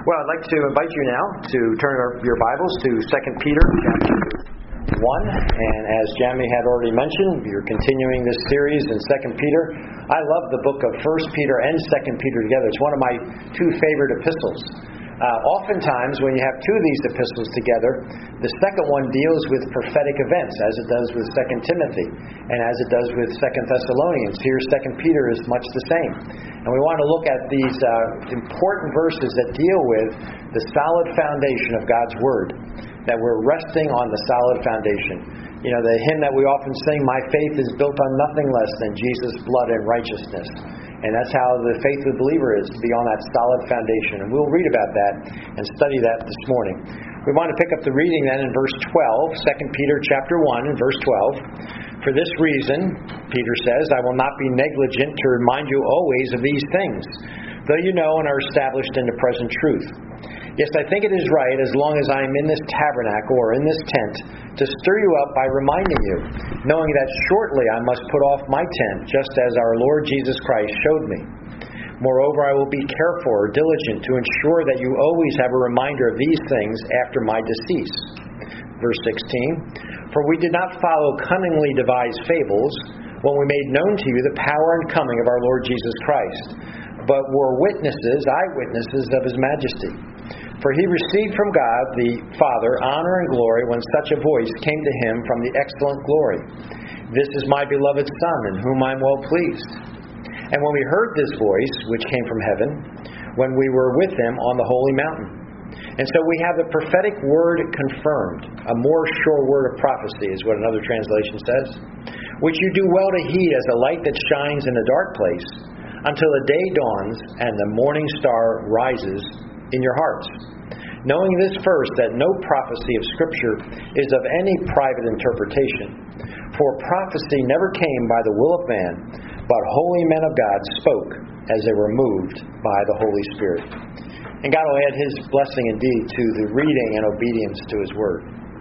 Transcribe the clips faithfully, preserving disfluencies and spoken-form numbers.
Well, I'd like to invite you now to turn our, your Bibles to Second Peter chapter one. And as Jamie had already mentioned, we're continuing this series in Second Peter. I love the book of First Peter and Second Peter together. It's one of my two favorite epistles. Uh, oftentimes, when you have two of these epistles together, the second one deals with prophetic events, as it does with Second Timothy, and as it does with Second Thessalonians. Here, Second Peter is much the same. And we want to look at these uh, important verses that deal with the solid foundation of God's Word, that we're resting on the solid foundation. You know, the hymn that we often sing, "My faith is built on nothing less than Jesus' blood and righteousness." And that's how the faith of the believer is, to be on that solid foundation. And we'll read about that and study that this morning. We want to pick up the reading then in verse twelve, Second Peter chapter one and verse twelve. "For this reason," Peter says, "I will not be negligent to remind you always of these things, though you know and are established in the present truth. Yes, I think it is right, as long as I am in this tabernacle or in this tent, to stir you up by reminding you, knowing that shortly I must put off my tent, just as our Lord Jesus Christ showed me. Moreover, I will be careful or diligent to ensure that you always have a reminder of these things after my decease." Verse sixteen, "For we did not follow cunningly devised fables when we made known to you the power and coming of our Lord Jesus Christ, but were witnesses, eyewitnesses of His majesty. For He received from God the Father honor and glory when such a voice came to Him from the excellent glory. This is my beloved Son, in whom I am well pleased. And when we heard this voice, which came from heaven, when we were with Him on the holy mountain. And so we have the prophetic word confirmed, a more sure word of prophecy is what another translation says, which you do well to heed as a light that shines in a dark place, until the day dawns and the morning star rises in your hearts. Knowing this first, that no prophecy of Scripture is of any private interpretation. For prophecy never came by the will of man, but holy men of God spoke as they were moved by the Holy Spirit." And God will add His blessing indeed to the reading and obedience to His Word.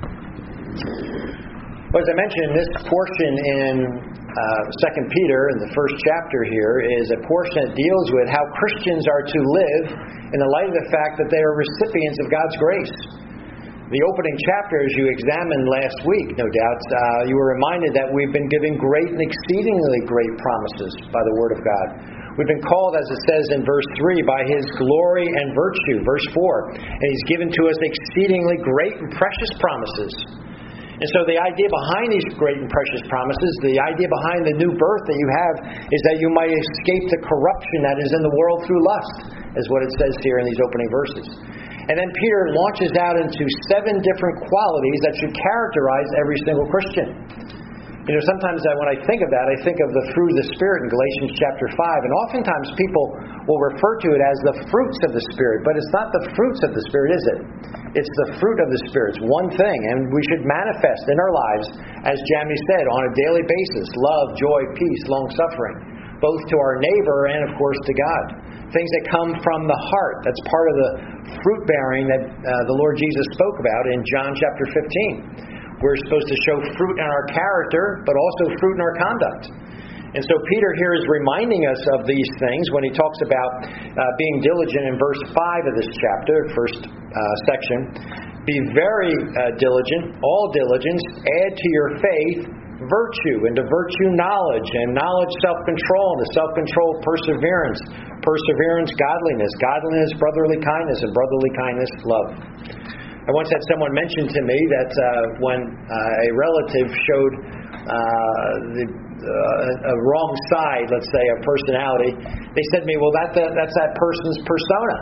Well, as I mentioned, this portion in uh, Second Peter, in the first chapter here, is a portion that deals with how Christians are to live in the light of the fact that they are recipients of God's grace. The opening chapter, as you examined last week, no doubt, uh, you were reminded that we've been given great and exceedingly great promises by the Word of God. We've been called, as it says in verse three, by His glory and virtue, verse four. And He's given to us exceedingly great and precious promises. And so the idea behind these great and precious promises, the idea behind the new birth that you have, is that you might escape the corruption that is in the world through lust, is what it says here in these opening verses. And then Peter launches out into seven different qualities that should characterize every single Christian. You know, sometimes I, when I think of that, I think of the fruit of the Spirit in Galatians chapter five. And oftentimes people will refer to it as the fruits of the Spirit. But it's not the fruits of the Spirit, is it? It's the fruit of the Spirit. It's one thing. And we should manifest in our lives, as Jamie said, on a daily basis. Love, joy, peace, long-suffering. Both to our neighbor and, of course, to God. Things that come from the heart. That's part of the fruit-bearing that uh, the Lord Jesus spoke about in John chapter fifteen. We're supposed to show fruit in our character, but also fruit in our conduct. And so Peter here is reminding us of these things when he talks about uh, being diligent in verse five of this chapter, first uh, section. "Be very uh, diligent, all diligence, add to your faith virtue, and to virtue knowledge, and knowledge self-control, and to self-control perseverance, perseverance godliness, godliness brotherly kindness, and brotherly kindness love." I once had someone mention to me that uh, when uh, a relative showed uh, the, uh, a wrong side, let's say, of personality, they said to me, "Well, that, that that's that person's persona."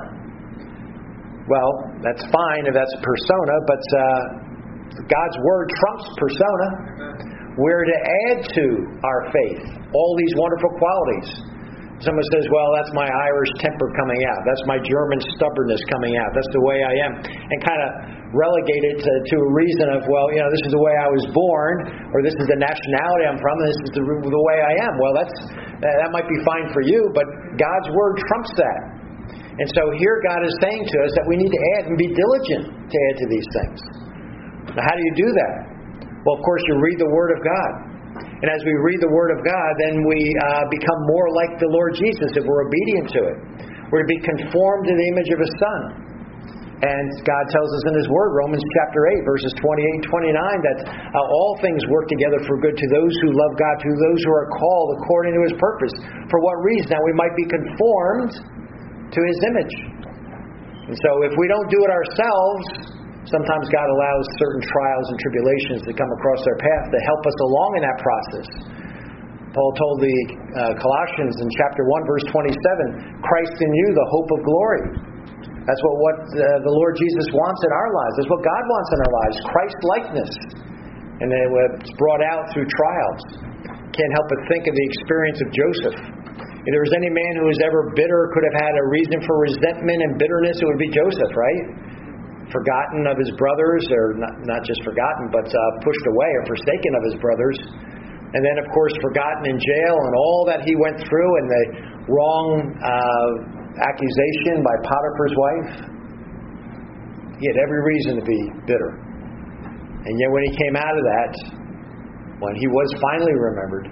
Well, that's fine if that's a persona, but uh, God's Word trumps persona. We're to add to our faith all these wonderful qualities. Someone says, "Well, that's my Irish temper coming out. That's my German stubbornness coming out. That's the way I am." And kind of relegate it to, to a reason of, well, you know, this is the way I was born, or this is the nationality I'm from, and this is the, the way I am. Well, that's that might be fine for you, but God's Word trumps that. And so here God is saying to us that we need to add and be diligent to add to these things. Now, how do you do that? Well, of course, you read the Word of God. And as we read the Word of God, then we uh, become more like the Lord Jesus if we're obedient to it. We're to be conformed to the image of His Son. And God tells us in His Word, Romans chapter eight, verses twenty-eight and twenty-nine, that uh, all things work together for good to those who love God, to those who are called according to His purpose. For what reason? That we might be conformed to His image. And so if we don't do it ourselves, sometimes God allows certain trials and tribulations to come across our path to help us along in that process. Paul told the uh, Colossians in chapter one, verse twenty-seven, Christ in you, the hope of glory. That's what, what uh, the Lord Jesus wants in our lives. That's what God wants in our lives, Christ-likeness. And then it's brought out through trials. Can't help but think of the experience of Joseph. If there was any man who was ever bitter, could have had a reason for resentment and bitterness, it would be Joseph, right? Forgotten of his brothers, or not, not just forgotten, but uh, pushed away or forsaken of his brothers. And then, of course, forgotten in jail and all that he went through and the wrong uh, accusation by Potiphar's wife. He had every reason to be bitter. And yet when he came out of that, when he was finally remembered,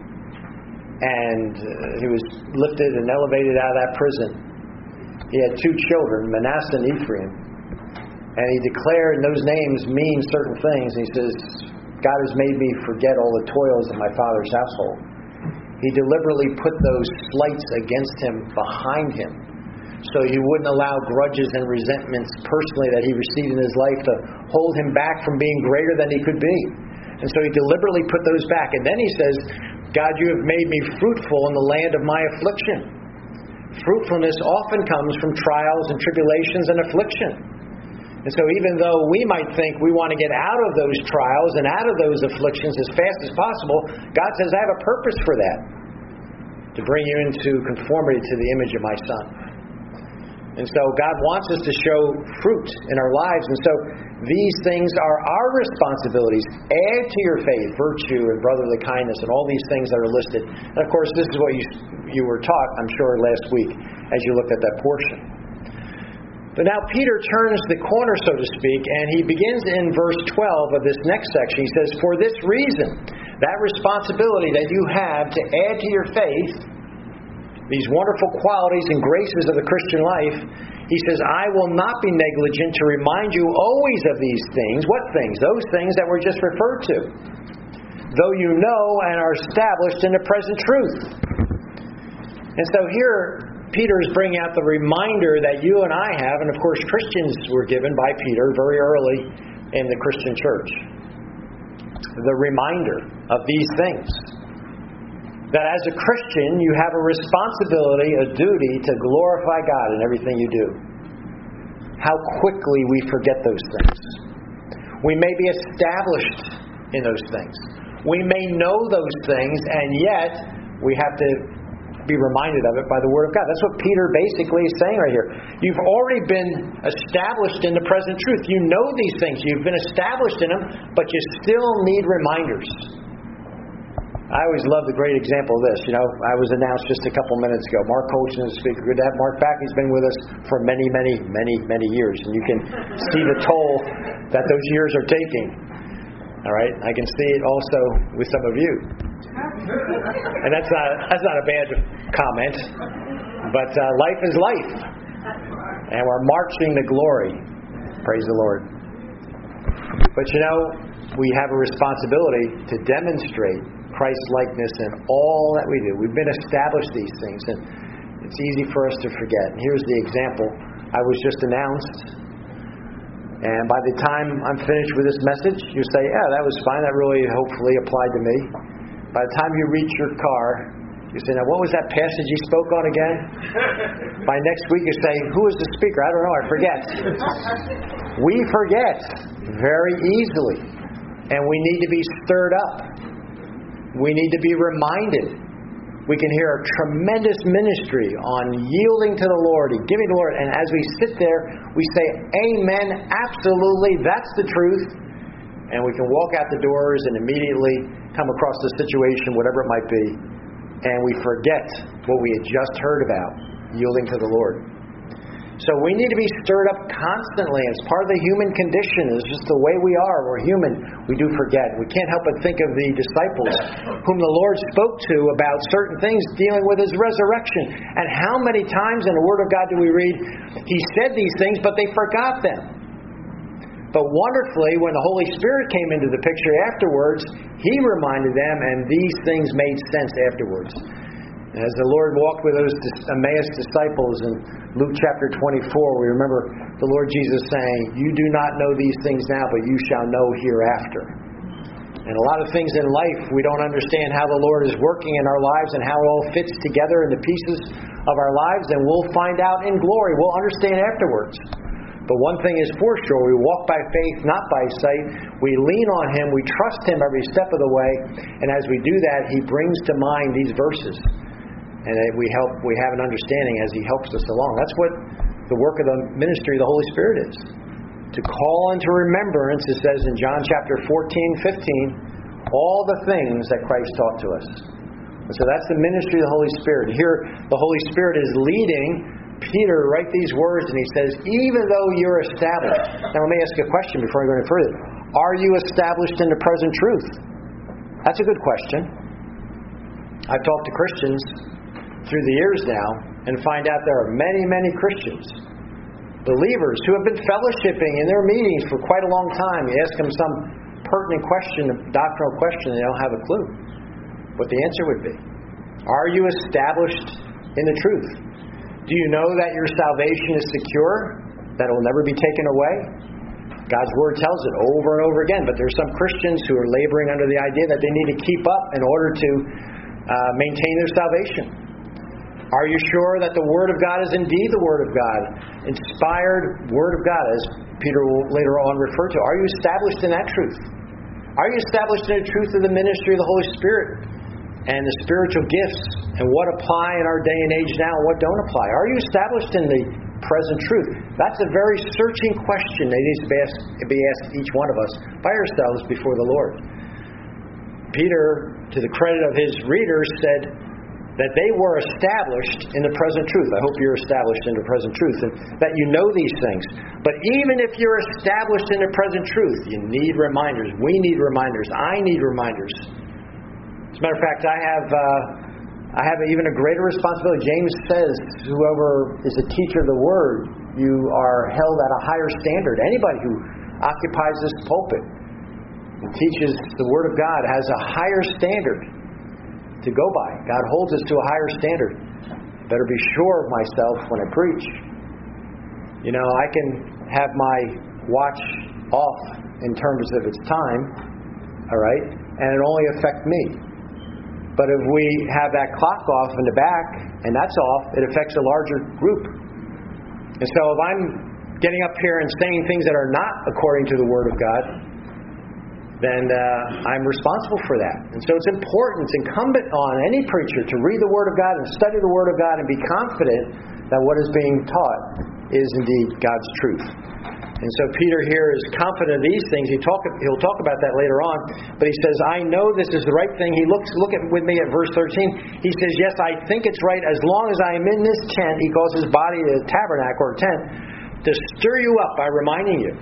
and uh, he was lifted and elevated out of that prison, he had two children, Manasseh and Ephraim. And he declared, and those names mean certain things. He says, God has made me forget all the toils of my father's household. He deliberately put those slights against him behind him, so he wouldn't allow grudges and resentments personally that he received in his life to hold him back from being greater than he could be. And so he deliberately put those back. And then he says, God, you have made me fruitful in the land of my affliction. Fruitfulness often comes from trials and tribulations and affliction. And so even though we might think we want to get out of those trials and out of those afflictions as fast as possible, God says, I have a purpose for that, to bring you into conformity to the image of my Son. And so God wants us to show fruit in our lives. And so these things are our responsibilities. Add to your faith virtue and brotherly kindness and all these things that are listed. And of course, this is what you, you were taught, I'm sure, last week as you looked at that portion. But now Peter turns the corner, so to speak, and he begins in verse twelve of this next section. He says, for this reason, that responsibility that you have to add to your faith these wonderful qualities and graces of the Christian life, he says, I will not be negligent to remind you always of these things. What things? Those things that were just referred to. Though you know and are established in the present truth. And so here, Peter is bringing out the reminder that you and I have, and of course Christians were given by Peter very early in the Christian church. The reminder of these things. That as a Christian, you have a responsibility, a duty to glorify God in everything you do. How quickly we forget those things. We may be established in those things. We may know those things, and yet we have to be reminded of it by the Word of God. That's what Peter basically is saying right here. You've already been established in the present truth. You know these things. You've been established in them, but you still need reminders. I always love the great example of this. You know, I was announced just a couple minutes ago. Mark Colchin is a speaker. Good to have Mark back. He's been with us for many, many, many, many years. And you can see the toll that those years are taking. All right? I can see it also with some of you. And that's not that's not a bad comment. But uh, life is life. And we're marching to glory. Praise the Lord. But you know, we have a responsibility to demonstrate Christ-likeness in all that we do. We've been established these things, and it's easy for us to forget. And here's the example. I was just announced, and by the time I'm finished with this message, you say, yeah, that was fine. That really hopefully applied to me. By the time you reach your car, you say, now what was that passage you spoke on again? By next week you say, who was the speaker? I don't know, I forget. We forget very easily, and we need to be stirred up. We need to be reminded. We can hear a tremendous ministry on yielding to the Lord and giving to the Lord. And as we sit there, we say, amen, absolutely, that's the truth. And we can walk out the doors and immediately come across the situation, whatever it might be, and we forget what we had just heard about, yielding to the Lord. So we need to be stirred up constantly. It's part of the human condition. It's just the way we are. We're human. We do forget. We can't help but think of the disciples whom the Lord spoke to about certain things dealing with His resurrection. And how many times in the Word of God do we read, He said these things, but they forgot them. But wonderfully, when the Holy Spirit came into the picture afterwards, He reminded them, and these things made sense afterwards. And as the Lord walked with those Emmaus disciples in Luke chapter twenty-four, we remember the Lord Jesus saying, "You do not know these things now, but you shall know hereafter." And a lot of things in life, we don't understand how the Lord is working in our lives and how it all fits together in the pieces of our lives, and we'll find out in glory. We'll understand afterwards. But one thing is for sure, we walk by faith, not by sight. We lean on Him, we trust Him every step of the way, and as we do that, He brings to mind these verses. And we help. We have an understanding as He helps us along. That's what the work of the ministry of the Holy Spirit is. To call into remembrance, it says in John chapter fourteen, fifteen, all the things that Christ taught to us. And so that's the ministry of the Holy Spirit. Here, the Holy Spirit is leading Peter to write these words, and he says, even though you're established. Now let me ask you a question before I go any further. Are you established in the present truth? That's a good question. I've talked to Christians through the years now and find out there are many, many Christians, believers, who have been fellowshipping in their meetings for quite a long time. You ask them some pertinent question, a doctrinal question, they don't have a clue what the answer would be. Are you established in the truth? Do you know that your salvation is secure? That it will never be taken away? God's Word tells it over and over again. But there are some Christians who are laboring under the idea that they need to keep up in order to uh, maintain their salvation. Are you sure that the Word of God is indeed the Word of God? Inspired Word of God, as Peter will later on refer to. Are you established in that truth? Are you established in the truth of the ministry of the Holy Spirit and the spiritual gifts, and what apply in our day and age now and what don't apply? Are you established in the present truth? That's a very searching question that needs to be asked, be asked each one of us by ourselves before the Lord. Peter, to the credit of his readers, said that they were established in the present truth. I hope you're established in the present truth and that you know these things. But even if you're established in the present truth, you need reminders. We need reminders. I need reminders. As a matter of fact, I have uh, I have even a greater responsibility. James says, whoever is a teacher of the Word, you are held at a higher standard. Anybody who occupies this pulpit and teaches the Word of God has a higher standard to go by. God holds us to a higher standard. Better be sure of myself when I preach. You know, I can have my watch off in terms of its time, all right, and it only affects me. But if we have that clock off in the back, and that's off, it affects a larger group. And so if I'm getting up here and saying things that are not according to the Word of God, then uh, I'm responsible for that. And so it's important, it's incumbent on any preacher to read the Word of God and study the Word of God and be confident that what is being taught is indeed God's truth. And so Peter here is confident of these things. He talk, he'll talk about that later on. But he says, I know this is the right thing. He looks, look at with me at verse thirteen. He says, yes, I think it's right as long as I am in this tent. He calls his body a tabernacle or tent, to stir you up by reminding you.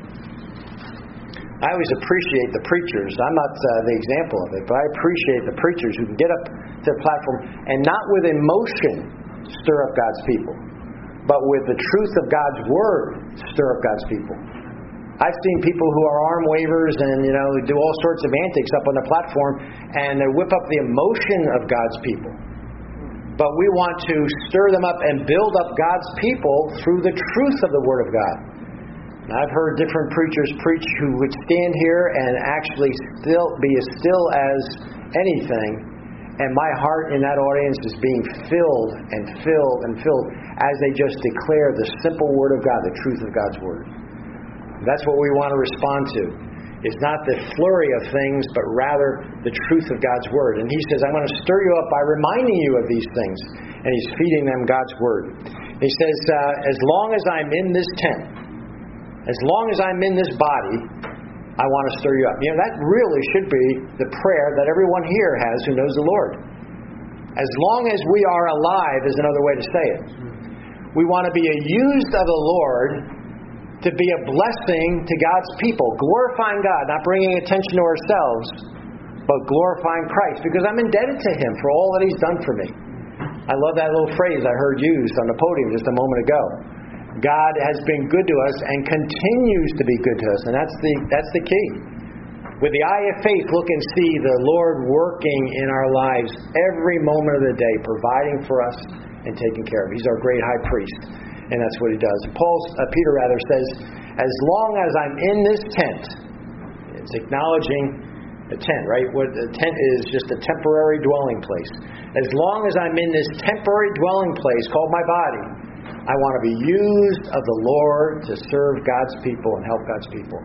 I always appreciate the preachers. I'm not uh, the example of it, but I appreciate the preachers who can get up to the platform and not with emotion stir up God's people, but with the truth of God's Word stir up God's people. I've seen people who are arm wavers and, you know, do all sorts of antics up on the platform, and they whip up the emotion of God's people. But we want to stir them up and build up God's people through the truth of the Word of God. And I've heard different preachers preach who would stand here and actually still be as still as anything, and my heart in that audience is being filled and filled and filled as they just declare the simple Word of God, the truth of God's Word. That's what we want to respond to. It's not the flurry of things, but rather the truth of God's Word. And he says, I'm going to stir you up by reminding you of these things. And he's feeding them God's Word. He says, uh, as long as I'm in this tent, as long as I'm in this body, I want to stir you up. You know, that really should be the prayer that everyone here has who knows the Lord. As long as we are alive is another way to say it. We want to be a used of the Lord to be a blessing to God's people, glorifying God, not bringing attention to ourselves, but glorifying Christ, because I'm indebted to Him for all that He's done for me. I love that little phrase I heard used on the podium just a moment ago. God has been good to us and continues to be good to us, and that's the that's the key. With the eye of faith, look and see the Lord working in our lives every moment of the day, providing for us and taking care of. He's our great high priest, and that's what he does. Paul, uh, Peter rather says, as long as I'm in this tent, it's acknowledging a tent, right? What a tent is, just a temporary dwelling place. As long as I'm in this temporary dwelling place called my body, I want to be used of the Lord to serve God's people and help God's people.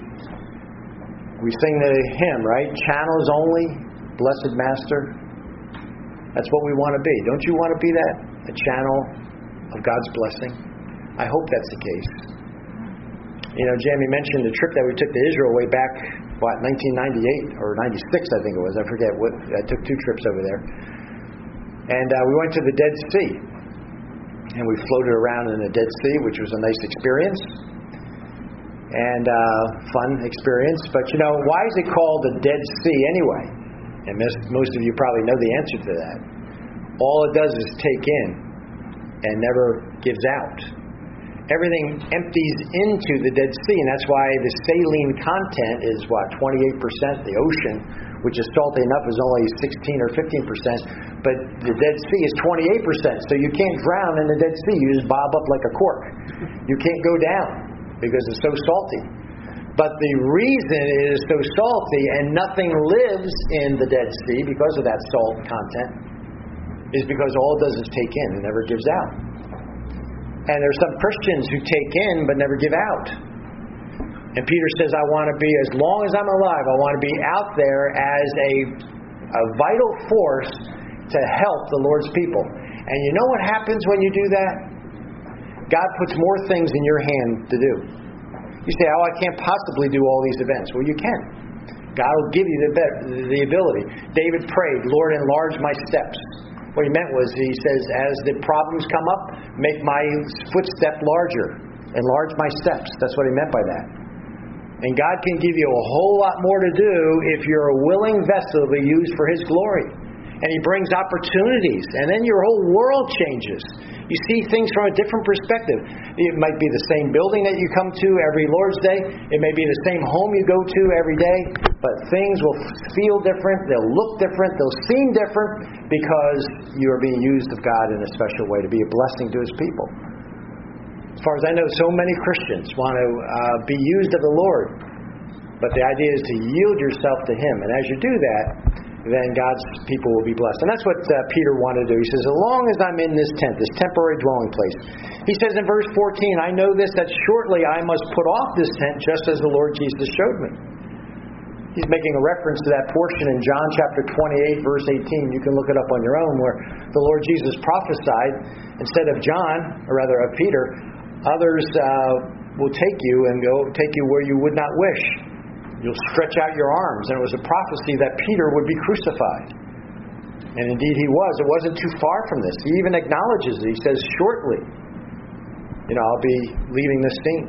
We sing the hymn, right? Channels only, blessed Master. That's what we want to be. Don't you want to be that? A channel of God's blessing? I hope that's the case. You know, Jamie mentioned the trip that we took to Israel way back, what, nineteen ninety-eight or ninety-six, I think it was. I forget. What. I took two trips over there. And uh, we went to the Dead Sea. And we floated around in the Dead Sea, which was a nice experience. And uh, fun experience. But, you know, why is it called the Dead Sea anyway? And most, most of you probably know the answer to that. All it does is take in and never gives out. Everything empties into the Dead Sea, and that's why the saline content is, what, twenty-eight percent. The ocean, which is salty enough, is only sixteen or fifteen percent. But the Dead Sea is twenty-eight percent. So you can't drown in the Dead Sea. You just bob up like a cork. You can't go down because it's so salty. But the reason it is so salty and nothing lives in the Dead Sea because of that salt content is because all it does is take in and never gives out. And there's some Christians who take in but never give out. And Peter says, I want to be, as long as I'm alive, I want to be out there as a, a vital force to help the Lord's people. And you know what happens when you do that? God puts more things in your hand to do. You say, oh, I can't possibly do all these events. Well, you can. God will give you the, the ability. David prayed, Lord, enlarge my steps. What he meant was, he says, as the problems come up, make my footstep larger. Enlarge my steps. That's what he meant by that. And God can give you a whole lot more to do if you're a willing vessel to be used for His glory. And He brings opportunities. And then your whole world changes. You see things from a different perspective. It might be the same building that you come to every Lord's Day. It may be the same home you go to every day. But things will feel different. They'll look different. They'll seem different because you are being used of God in a special way to be a blessing to His people. As far as I know, so many Christians want to uh, be used of the Lord. But the idea is to yield yourself to Him. And as you do that, then God's people will be blessed. And that's what uh, Peter wanted to do. He says, as long as I'm in this tent, this temporary dwelling place. He says in verse fourteen, I know this, that shortly I must put off this tent just as the Lord Jesus showed me. He's making a reference to that portion in John chapter twenty-eight, verse eighteen. You can look it up on your own, where the Lord Jesus prophesied, instead of John, or rather of Peter, others uh, will take you and go take you where you would not wish. You'll stretch out your arms. And it was a prophecy that Peter would be crucified. And indeed he was. It wasn't too far from this. He even acknowledges it. He says, shortly, you know, I'll be leaving this scene.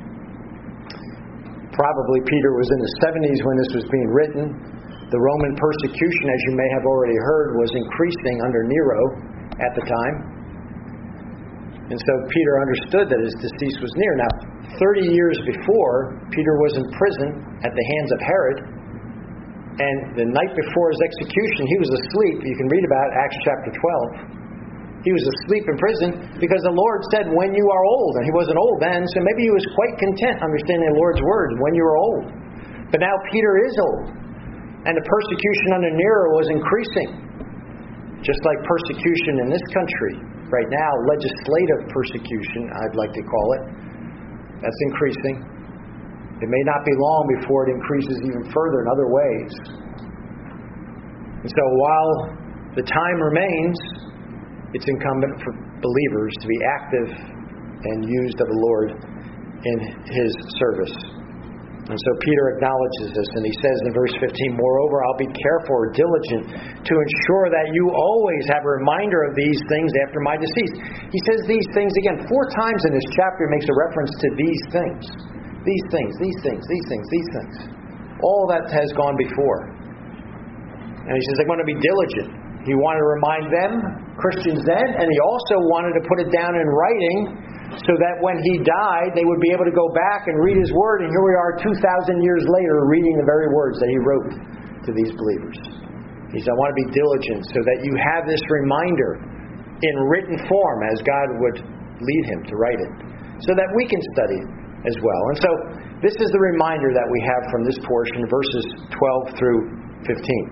Probably Peter was in his seventies when this was being written. The Roman persecution, as you may have already heard, was increasing under Nero at the time. And so Peter understood that his decease was near. Now, thirty years before, Peter was in prison at the hands of Herod. And the night before his execution, he was asleep. You can read about Acts chapter twelve. He was asleep in prison because the Lord said, when you are old. And he wasn't old then, so maybe he was quite content understanding the Lord's word, when you are old. But now Peter is old. And the persecution under Nero was increasing. Just like persecution in this country right now, legislative persecution, I'd like to call it. That's increasing. It may not be long before it increases even further in other ways. And so while the time remains, it's incumbent for believers to be active and used of the Lord in His service. And so Peter acknowledges this, and he says in verse fifteen, moreover, I'll be careful or diligent to ensure that you always have a reminder of these things after my decease. He says these things again. Four times in this chapter he makes a reference to these things. These things, these things, these things, these things. All that has gone before. And he says, I'm going to be diligent. He wanted to remind them, Christians then, and he also wanted to put it down in writing so that when he died, they would be able to go back and read his word, and here we are two thousand years later reading the very words that he wrote to these believers. He said, I want to be diligent so that you have this reminder in written form as God would lead him to write it, so that we can study it as well. And so this is the reminder that we have from this portion, verses twelve through fifteen.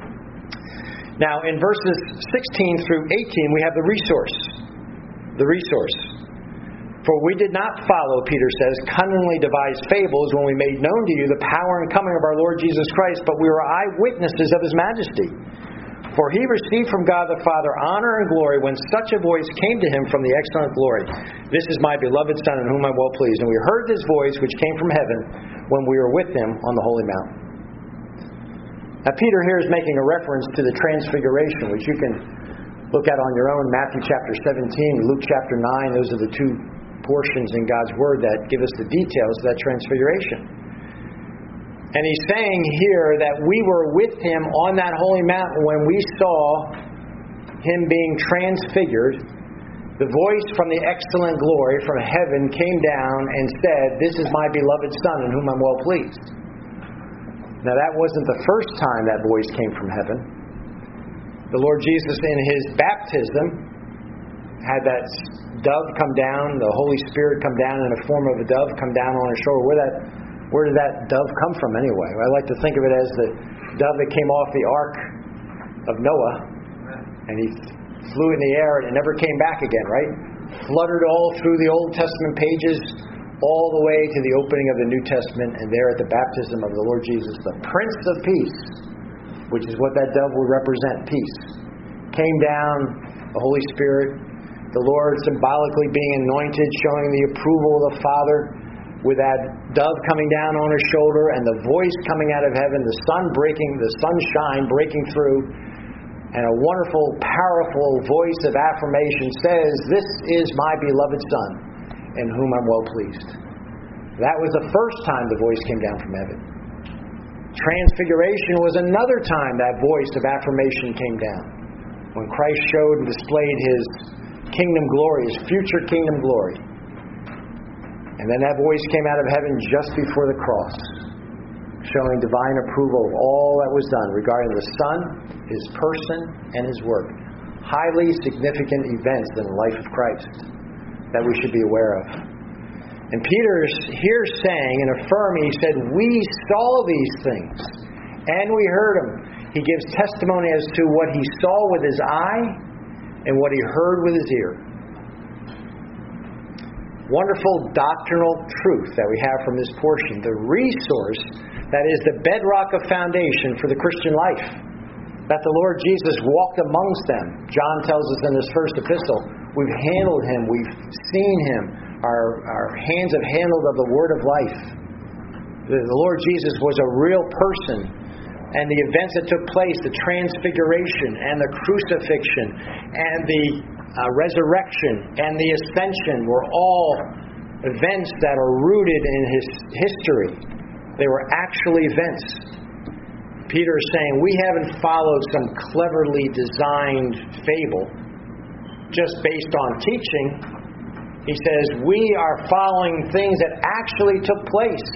Now, in verses sixteen through eighteen, we have the resource. The resource. For we did not follow, Peter says, cunningly devised fables when we made known to you the power and coming of our Lord Jesus Christ, but we were eyewitnesses of his majesty. For he received from God the Father honor and glory when such a voice came to him from the excellent glory. This is my beloved Son in whom I'm well pleased. And we heard this voice which came from heaven when we were with him on the holy mountain. Now Peter here is making a reference to the transfiguration, which you can look at on your own. Matthew chapter seventeen, Luke chapter nine. Those are the two portions in God's Word that give us the details of that transfiguration. And he's saying here that we were with him on that holy mountain when we saw him being transfigured. The voice from the excellent glory from heaven came down and said, this is my beloved Son in whom I'm well pleased. Now that wasn't the first time that voice came from heaven. The Lord Jesus in his baptism had that dove come down, the Holy Spirit come down in the form of a dove, come down on his shoulder. Where that, where did that dove come from anyway? I like to think of it as the dove that came off the ark of Noah, and he flew in the air and it never came back again, right? Fluttered all through the Old Testament pages, all the way to the opening of the New Testament, and there at the baptism of the Lord Jesus, the Prince of Peace, which is what that dove would represent, peace, came down, the Holy Spirit, the Lord symbolically being anointed, showing the approval of the Father, with that dove coming down on his shoulder and the voice coming out of heaven, the sun breaking, the sunshine breaking through, and a wonderful, powerful voice of affirmation says, this is my beloved Son, in whom I'm well pleased. That was the first time the voice came down from heaven. Transfiguration was another time that voice of affirmation came down, when Christ showed and displayed his kingdom glory, his future kingdom glory. And then that voice came out of heaven just before the cross, showing divine approval of all that was done regarding the Son, his person, and his work. Highly significant events in the life of Christ that we should be aware of. And Peter's here saying and affirming, he said, we saw these things and we heard them. He gives testimony as to what he saw with his eye and what he heard with his ear. Wonderful doctrinal truth that we have from this portion. The resource that is the bedrock of foundation for the Christian life. That the Lord Jesus walked amongst them. John tells us in his first epistle, we've handled him, we've seen him. Our, our hands have handled of the word of life. The, the Lord Jesus was a real person. And the events that took place, the transfiguration and the crucifixion and the uh, resurrection and the ascension were all events that are rooted in his history. They were actual events. Peter is saying we haven't followed some cleverly designed fable just based on teaching. He says we are following things that actually took place.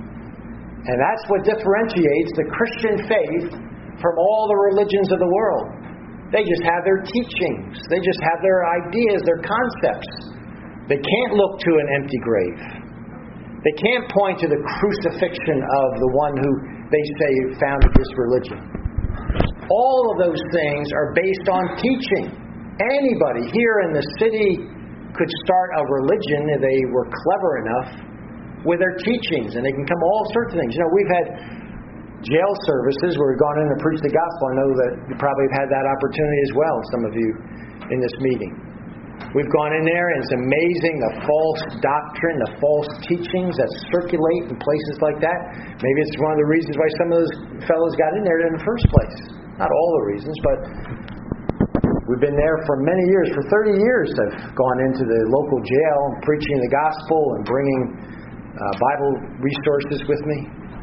And that's what differentiates the Christian faith from all the religions of the world. They just have their teachings. They just have their ideas, their concepts. They can't look to an empty grave. They can't point to the crucifixion of the one who they say founded this religion. All of those things are based on teaching. Anybody here in the city could start a religion if they were clever enough with their teachings, and they can come all sorts of things. You know, we've had jail services where we've gone in and preached the gospel. I know that you probably have had that opportunity as well, some of you in this meeting. We've gone in there, and it's amazing the false doctrine, the false teachings that circulate in places like that. Maybe it's one of the reasons why some of those fellows got in there in the first place. Not all the reasons, but we've been there for many years. For thirty years, I've gone into the local jail preaching the gospel and bringing uh, Bible resources with me.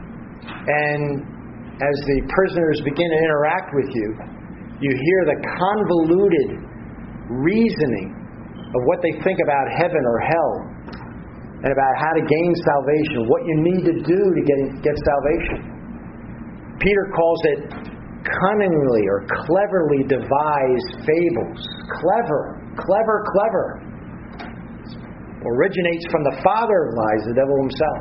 And as the prisoners begin to interact with you, you hear the convoluted reasoning of what they think about heaven or hell, and about how to gain salvation, what you need to do to get, get salvation. Peter calls it cunningly or cleverly devised fables. Clever, clever, clever. Originates from the father of lies, the devil himself.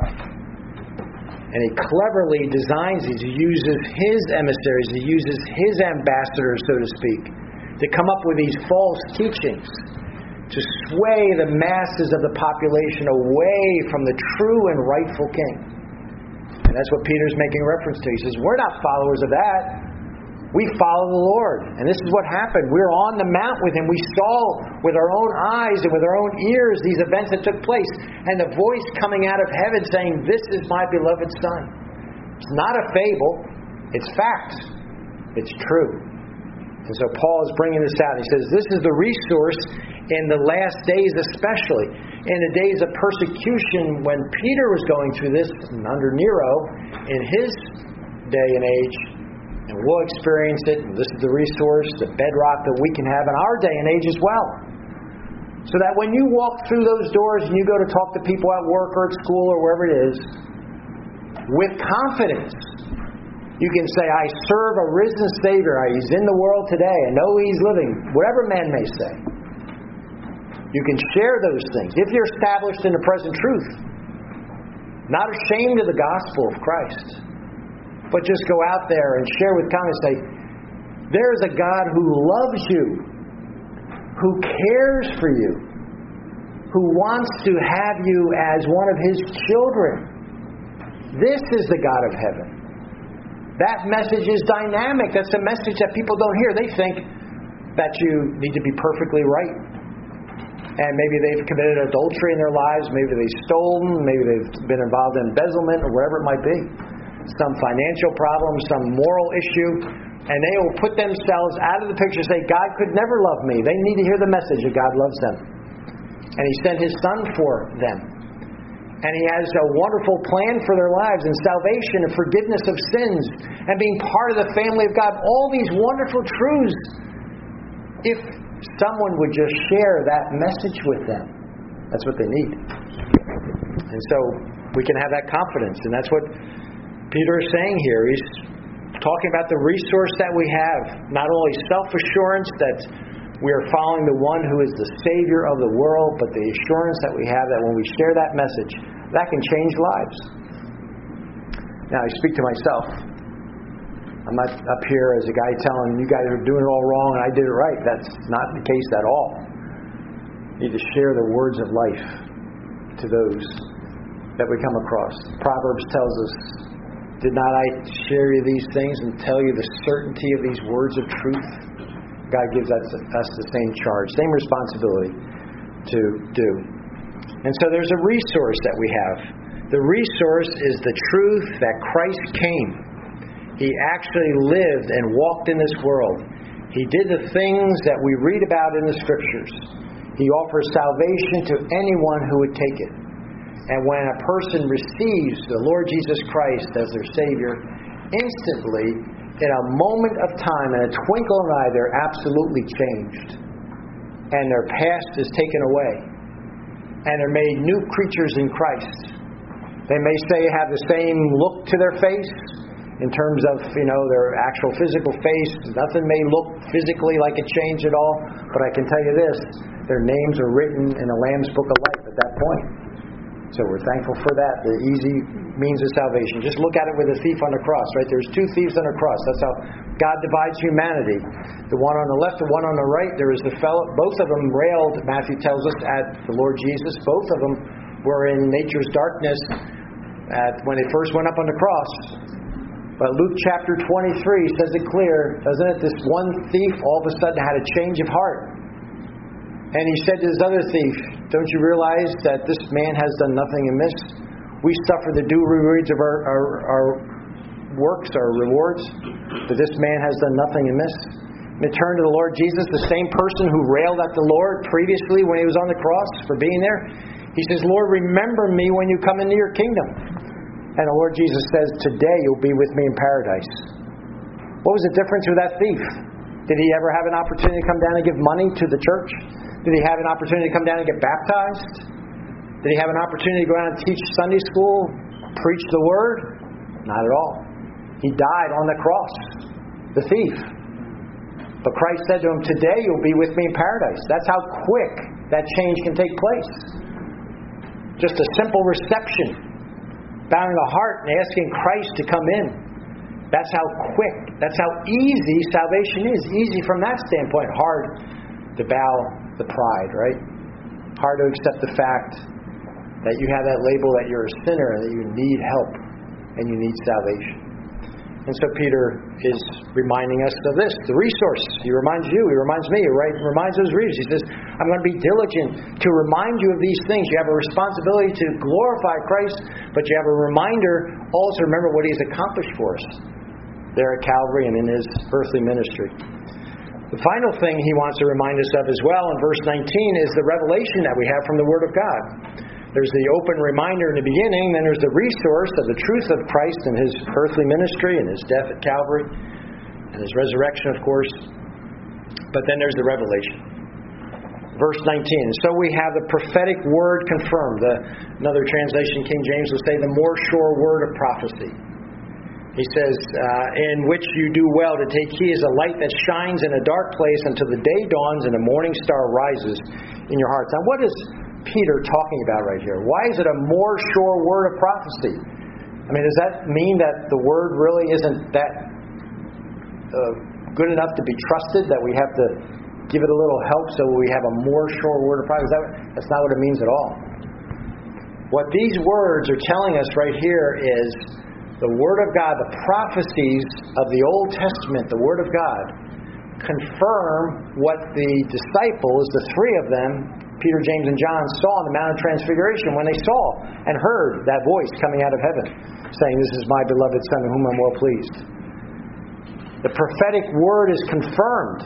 And he cleverly designs these. He uses his emissaries, he uses his ambassadors, so to speak, to come up with these false teachings, to sway the masses of the population away from the true and rightful king. And that's what Peter's making reference to. He says, we're not followers of that. We follow the Lord. And this is what happened. We were on the mount with Him. We saw with our own eyes and with our own ears these events that took place. And the voice coming out of heaven saying, this is my beloved Son. It's not a fable. It's fact. It's true. And so Paul is bringing this out. He says, this is the resource in the last days especially. In the days of persecution when Peter was going through this under Nero in his day and age. And we'll experience it. And this is the resource, the bedrock that we can have in our day and age as well. So that when you walk through those doors and you go to talk to people at work or at school or wherever it is, with confidence, you can say, I serve a risen Savior. He's in the world today. I know He's living. Whatever man may say. You can share those things if you're established in the present truth. Not ashamed of the gospel of Christ. But just go out there and share with confidence. Say, there's a God who loves you, who cares for you, who wants to have you as one of His children. This is the God of heaven. That message is dynamic. That's a message that people don't hear. They think that you need to be perfectly right. And maybe they've committed adultery in their lives. Maybe they've stolen. Maybe they've been involved in embezzlement or wherever it might be. Some financial problem, some moral issue, and they will put themselves out of the picture and say, God could never love me. They need to hear the message that God loves them. And He sent His Son for them. And He has a wonderful plan for their lives, and salvation and forgiveness of sins, and being part of the family of God. All these wonderful truths. If someone would just share that message with them, that's what they need. And so we can have that confidence, and that's what Peter is saying here. He's talking about the resource that we have. Not only self-assurance that we are following the one who is the Savior of the world, but the assurance that we have that when we share that message, that can change lives. Now, I speak to myself. I'm not up here as a guy telling you guys are doing it all wrong and I did it right. That's not the case at all. You need to share the words of life to those that we come across. Proverbs tells us, did not I share you these things and tell you the certainty of these words of truth? God gives us, us the same charge, same responsibility to do. And so there's a resource that we have. The resource is the truth that Christ came. He actually lived and walked in this world. He did the things that we read about in the Scriptures. He offers salvation to anyone who would take it. And when a person receives the Lord Jesus Christ as their Savior, instantly, in a moment of time, in a twinkle of an eye, they're absolutely changed. And their past is taken away. And they're made new creatures in Christ. They may say have the same look to their face in terms of, you know, their actual physical face. Nothing may look physically like a change at all. But I can tell you this, their names are written in the Lamb's Book of Life at that point. So we're thankful for that, the easy means of salvation. Just look at it with a thief on the cross, right? There's two thieves on a cross. That's how God divides humanity. The one on the left, the one on the right. There is the fellow. Both of them railed, Matthew tells us, at the Lord Jesus. Both of them were in nature's darkness at, when they first went up on the cross. But Luke chapter twenty-three says it clear, doesn't it? This one thief all of a sudden had a change of heart. And he said to this other thief, don't you realize that this man has done nothing amiss? We suffer the due rewards of our, our, our works, our rewards, but this man has done nothing amiss. And turn to the Lord Jesus, the same person who railed at the Lord previously when He was on the cross for being there. He says, Lord, remember me when you come into your kingdom. And the Lord Jesus says, today you'll be with me in paradise. What was the difference with that thief? Did he ever have an opportunity to come down and give money to the church? Did he have an opportunity to come down and get baptized? Did he have an opportunity to go out and teach Sunday school, preach the Word? Not at all. He died on the cross, the thief. But Christ said to him, today you'll be with me in paradise. That's how quick that change can take place. Just a simple reception, bowing the heart and asking Christ to come in. That's how quick, that's how easy salvation is. Easy from that standpoint. Hard to bow the pride, right? Hard to accept the fact that you have that label that you're a sinner and that you need help and you need salvation. And so Peter is reminding us of this, the resource. He reminds you, he reminds me, he reminds those readers. He says, I'm going to be diligent to remind you of these things. You have a responsibility to glorify Christ, but you have a reminder also to remember what He has accomplished for us there at Calvary and in His earthly ministry. The final thing He wants to remind us of as well in verse nineteen is the revelation that we have from the Word of God. There's the open reminder in the beginning, then there's the resource of the truth of Christ and His earthly ministry and His death at Calvary and His resurrection, of course. But then there's the revelation. Verse nineteen, so we have the prophetic word confirmed. The, another translation, King James, will say the more sure word of prophecy. He says, uh, in which you do well to take heed as a light that shines in a dark place until the day dawns and the morning star rises in your hearts. Now, what is Peter talking about right here? Why is it a more sure word of prophecy? I mean, does that mean that the word really isn't that uh, good enough to be trusted, that we have to give it a little help so we have a more sure word of prophecy? That, that's not what it means at all. What these words are telling us right here is the Word of God, the prophecies of the Old Testament, the Word of God, confirm what the disciples, the three of them, Peter, James, and John, saw on the Mount of Transfiguration when they saw and heard that voice coming out of heaven saying, this is my beloved Son in whom I'm well pleased. The prophetic word is confirmed.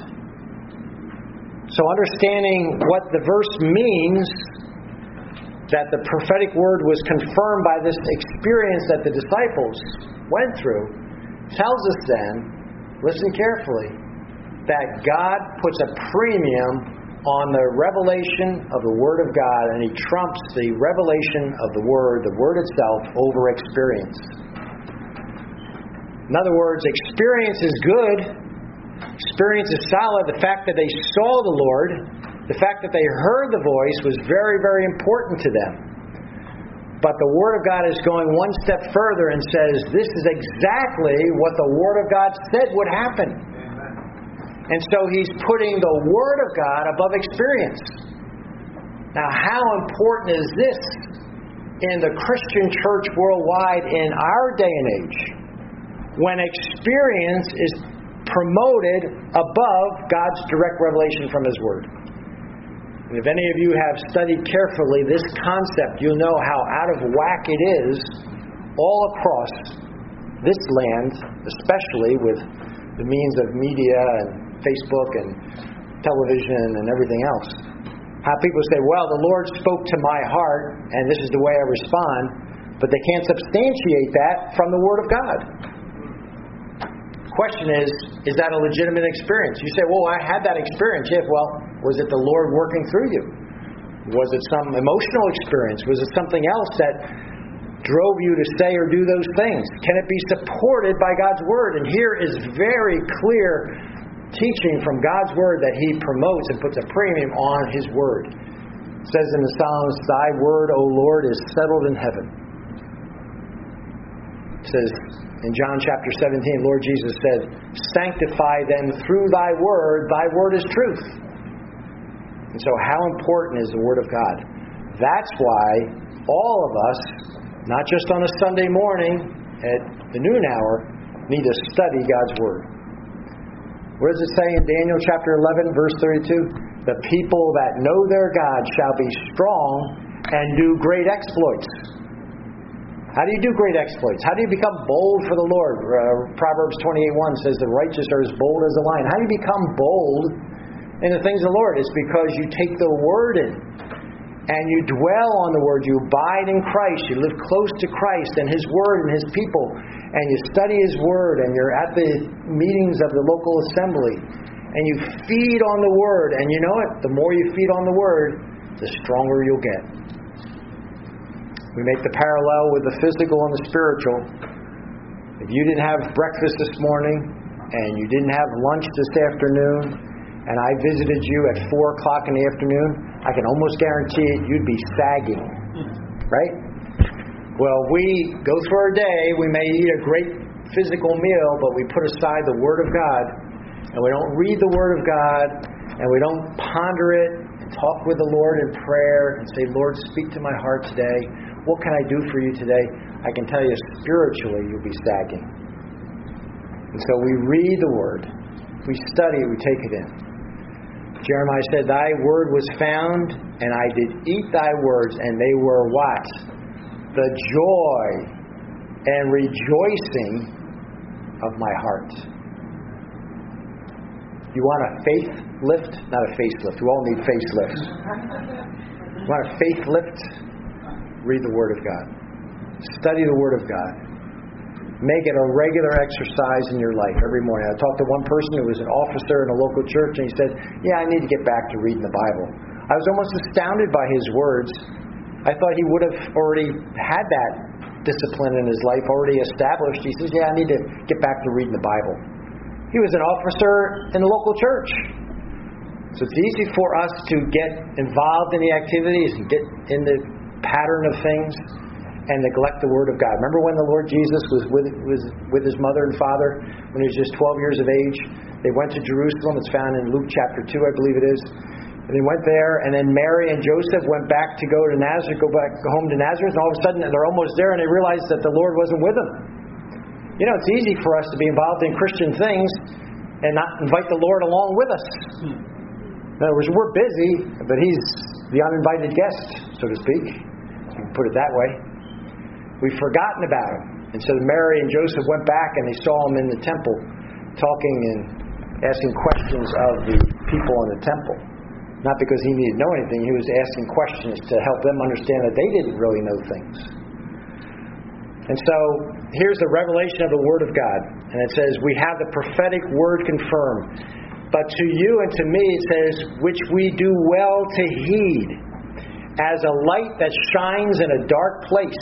So understanding what the verse means, that the prophetic word was confirmed by this experience that the disciples went through, tells us then, listen carefully, that God puts a premium on the revelation of the Word of God, and He trumps the revelation of the Word, the Word itself, over experience. In other words, experience is good. Experience is solid. The fact that they saw the Lord, the fact that they heard the voice was very, very important to them. But the Word of God is going one step further and says, this is exactly what the Word of God said would happen. And so He's putting the Word of God above experience. Now, how important is this in the Christian church worldwide in our day and age, when experience is promoted above God's direct revelation from His Word? And if any of you have studied carefully this concept, you'll know how out of whack it is all across this land, especially with the means of media and Facebook and television and everything else. How people say, well, the Lord spoke to my heart and this is the way I respond, but they can't substantiate that from the Word of God. The question is, is that a legitimate experience? You say, well, I had that experience. Yeah, well, was it the Lord working through you? Was it some emotional experience? Was it something else that drove you to say or do those things? Can it be supported by God's Word? And here is very clear teaching from God's Word that He promotes and puts a premium on His Word. It says in the Psalms, thy word, O Lord, is settled in heaven. It says in John chapter seventeen, Lord Jesus said, sanctify them through thy word. Thy word is truth. And so how important is the Word of God? That's why all of us, not just on a Sunday morning at the noon hour, need to study God's Word. What does it say in Daniel chapter eleven, verse thirty-two? The people that know their God shall be strong and do great exploits. How do you do great exploits? How do you become bold for the Lord? Uh, Proverbs twenty-eight one says the righteous are as bold as a lion. How do you become bold in the things of the Lord? It's because you take the Word in and you dwell on the Word. You abide in Christ. You live close to Christ and His Word and His people. And you study His Word, and you're at the meetings of the local assembly. and you feed on the Word. And you know what? The more you feed on the Word, the stronger you'll get. We make the parallel with the physical and the spiritual. If you didn't have breakfast this morning, and you didn't have lunch this afternoon, and I visited you at four o'clock in the afternoon, I can almost guarantee it, you'd be sagging. Right? Well, we go through our day, we may eat a great physical meal, but we put aside the Word of God, and we don't read the Word of God, and we don't ponder it, and talk with the Lord in prayer, and say, Lord, speak to my heart today. What can I do for you today? I can tell you, spiritually, you'll be sagging. And so we read the Word, we study it, we take it in. Jeremiah said, Thy word was found, and I did eat thy words, and they were what? The joy and rejoicing of my heart. You want a faith lift? Not a facelift. We all need facelifts. You want a faith lift? Read the Word of God. Study the Word of God. Make it a regular exercise in your life every morning. I talked to one person who was an officer in a local church, and he said, yeah, I need to get back to reading the Bible. I was almost astounded by his words. I thought he would have already had that discipline in his life already established. He says, yeah, I need to get back to reading the Bible. He was an officer in a local church. So it's easy for us to get involved in the activities and get in the pattern of things and neglect the Word of God. Remember when the Lord Jesus was with, was with his mother and father when he was just twelve years of age? They went to Jerusalem. It's found in Luke chapter two, I believe it is. And they went there, and then Mary and Joseph went back to go to Nazareth, go back home to Nazareth, and all of a sudden they're almost there, and they realize that the Lord wasn't with them. You know, it's easy for us to be involved in Christian things and not invite the Lord along with us. In other words, we're busy, but He's the uninvited guest, so to speak. You can put it that way. We've forgotten about Him. And so Mary and Joseph went back and they saw Him in the temple, talking and asking questions of the people in the temple. Not because He needed to know anything, He was asking questions to help them understand that they didn't really know things. And so, here's the revelation of the Word of God. And it says, we have the prophetic word confirmed. But to you and to me, it says, which we do well to heed, as a light that shines in a dark place,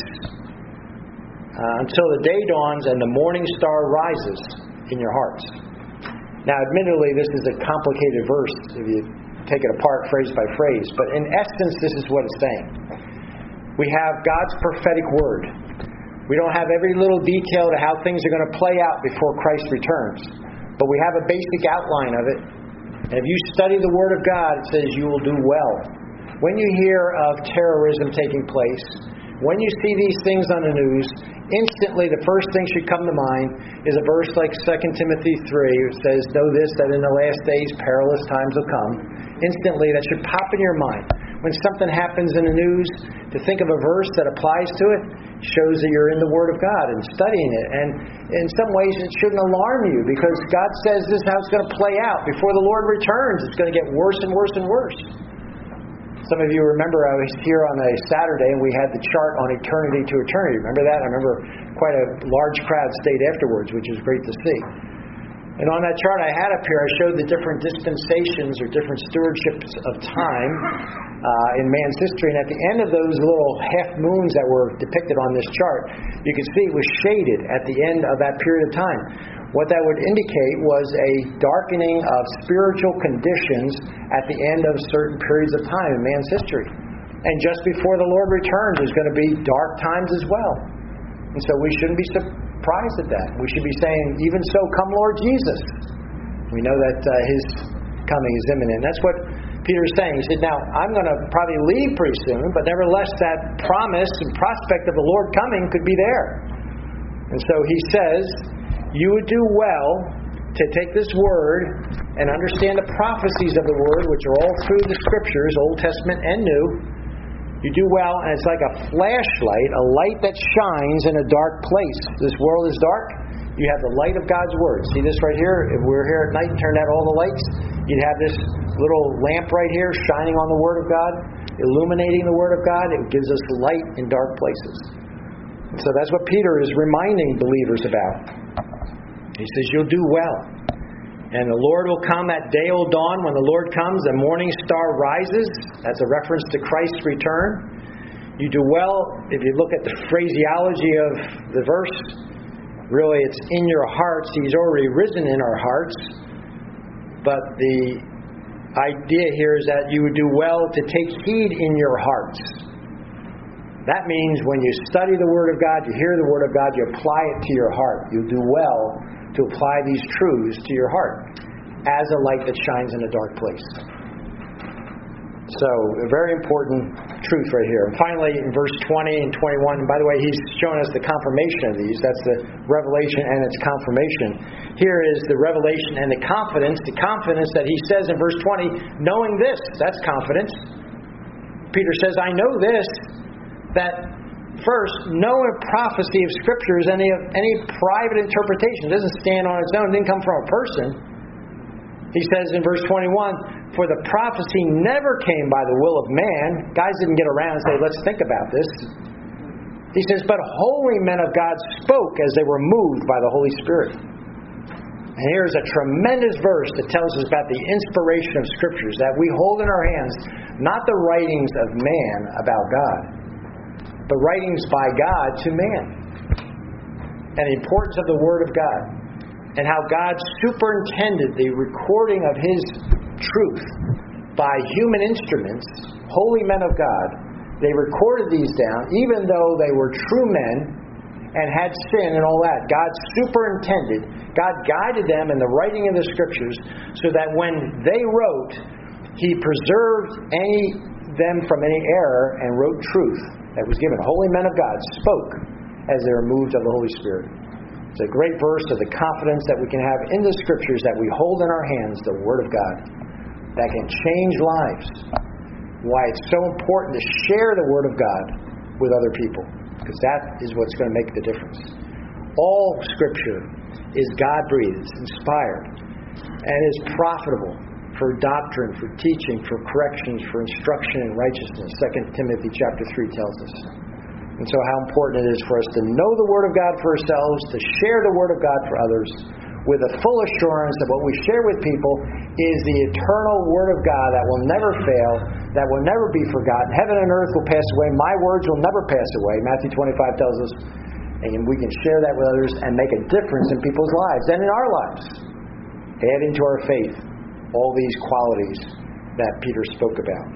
uh, until the day dawns and the morning star rises in your hearts. Now, admittedly, this is a complicated verse if you take it apart phrase by phrase. But in essence, this is what it's saying. We have God's prophetic word. We don't have every little detail to how things are going to play out before Christ returns. But we have a basic outline of it. And if you study the Word of God, it says you will do well. When you hear of terrorism taking place, when you see these things on the news, instantly the first thing should come to mind is a verse like Second Timothy three, which says, know this, that in the last days perilous times will come. Instantly, that should pop in your mind. When something happens in the news, to think of a verse that applies to it shows that you're in the Word of God and studying it. And in some ways, it shouldn't alarm you because God says this is how it's going to play out. Before the Lord returns, it's going to get worse and worse and worse. Some of you remember I was here on a Saturday and we had the chart on eternity to eternity. Remember that? I remember quite a large crowd stayed afterwards, which was great to see. And on that chart I had up here, I showed the different dispensations or different stewardships of time uh, in man's history. And at the end of those little half moons that were depicted on this chart, you could see it was shaded at the end of that period of time. What that would indicate was a darkening of spiritual conditions at the end of certain periods of time in man's history. And just before the Lord returns, there's going to be dark times as well. And so we shouldn't be surprised at that. We should be saying, even so, come Lord Jesus. We know that uh, His coming is imminent. That's what Peter is saying. He said, now, I'm going to probably leave pretty soon, but nevertheless, that promise and prospect of the Lord coming could be there. And so he says, you would do well to take this word and understand the prophecies of the word, which are all through the Scriptures, Old Testament and New. You do well, and it's like a flashlight, a light that shines in a dark place. This world is dark. You have the light of God's Word. See this right here? If we were here at night and turned out all the lights, you'd have this little lamp right here shining on the Word of God, illuminating the Word of God. It gives us light in dark places. And so that's what Peter is reminding believers about. He says, you'll do well. And the Lord will come, that day will dawn. When the Lord comes, the morning star rises. That's a reference to Christ's return. You do well, if you look at the phraseology of the verse, really it's in your hearts. He's already risen in our hearts. But the idea here is that you would do well to take heed in your hearts. That means when you study the Word of God, you hear the Word of God, you apply it to your heart. You do well to apply these truths to your heart as a light that shines in a dark place. So, a very important truth right here. And finally, in verse twenty and twenty-one, and by the way, he's showing us the confirmation of these. That's the revelation and its confirmation. Here is the revelation and the confidence. The confidence that he says in verse twenty, knowing this, that's confidence. Peter says, I know this, that first, no prophecy of Scripture is any, any private interpretation. It doesn't stand on its own. It didn't come from a person. He says in verse twenty-one, for the prophecy never came by the will of man. Guys didn't get around and say, let's think about this. He says, but holy men of God spoke as they were moved by the Holy Spirit. And here's a tremendous verse that tells us about the inspiration of Scriptures, that we hold in our hands not the writings of man about God, but writings by God to man. And the importance of the Word of God. And how God superintended the recording of His truth by human instruments, holy men of God. They recorded these down, even though they were true men and had sin and all that. God superintended, God guided them in the writing of the Scriptures so that when they wrote, He preserved any them from any error and wrote truth that was given. Holy men of God spoke as they were moved of the Holy Spirit. It's a great verse of the confidence that we can have in the Scriptures that we hold in our hands the Word of God that can change lives. Why it's so important to share the Word of God with other people, because that is what's going to make the difference. All Scripture is God-breathed, it's inspired, and is profitable for doctrine, for teaching, for corrections, for instruction in righteousness. Second Timothy chapter three tells us. And so how important it is for us to know the Word of God for ourselves, to share the Word of God for others, with a full assurance that what we share with people is the eternal Word of God that will never fail, that will never be forgotten. Heaven and earth will pass away. My words will never pass away. Matthew twenty-five tells us. And we can share that with others and make a difference in people's lives and in our lives. Adding to our faith all these qualities that Peter spoke about.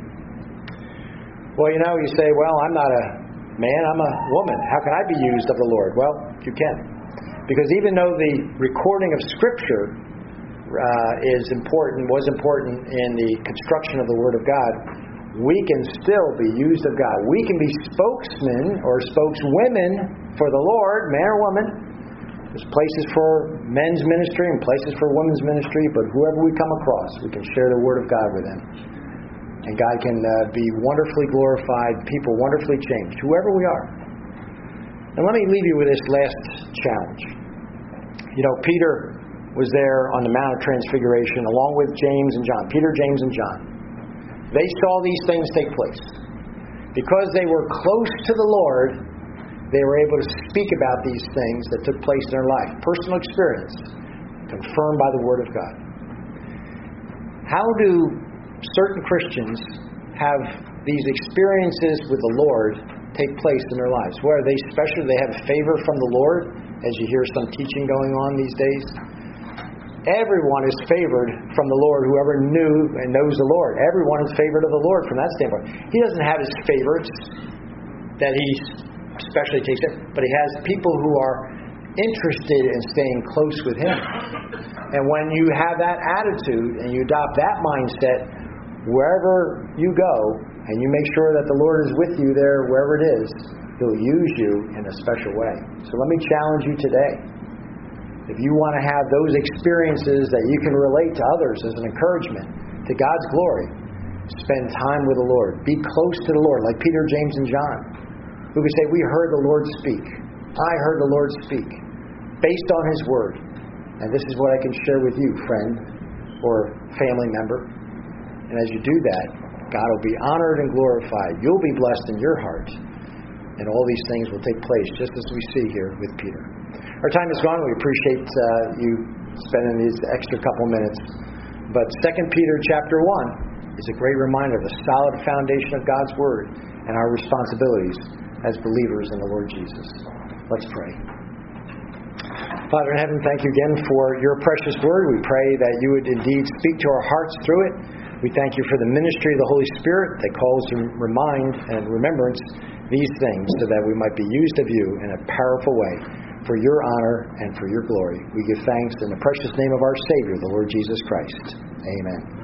Well, you know, you say, well, I'm not a man, I'm a woman. How can I be used of the Lord? Well, you can. Because even though the recording of Scripture uh, is important, was important in the construction of the Word of God, we can still be used of God. We can be spokesmen or spokeswomen for the Lord, man or woman. There's places for men's ministry and places for women's ministry, but whoever we come across, we can share the Word of God with them. And God can uh, be wonderfully glorified, people wonderfully changed, whoever we are. And let me leave you with this last challenge. You know, Peter was there on the Mount of Transfiguration along with James and John. Peter, James, and John. They saw these things take place. Because they were close to the Lord, they were able to speak about these things that took place in their life. Personal experience, confirmed by the Word of God. How do certain Christians have these experiences with the Lord take place in their lives? Where are they special? They have favor from the Lord, as you hear some teaching going on these days. Everyone is favored from the Lord, whoever knew and knows the Lord. Everyone is favored of the Lord from that standpoint. He doesn't have his favorites that he especially takes it, but he has people who are interested in staying close with him. And when you have that attitude and you adopt that mindset, wherever you go, and you make sure that the Lord is with you there, wherever it is, He'll use you in a special way. So let me challenge you today. If you want to have those experiences that you can relate to others as an encouragement to God's glory, spend time with the Lord. Be close to the Lord, like Peter, James, and John, who could say, we heard the Lord speak. I heard the Lord speak, based on His Word. And this is what I can share with you, friend or family member. And as you do that, God will be honored and glorified. You'll be blessed in your heart. And all these things will take place just as we see here with Peter. Our time is gone. We appreciate uh, you spending these extra couple minutes. But Second Peter chapter one is a great reminder of the solid foundation of God's Word and our responsibilities as believers in the Lord Jesus. Let's pray. Father in heaven, thank you again for your precious Word. We pray that you would indeed speak to our hearts through it. We thank you for the ministry of the Holy Spirit that calls to remind and remembrance these things so that we might be used of you in a powerful way for your honor and for your glory. We give thanks in the precious name of our Savior, the Lord Jesus Christ. Amen.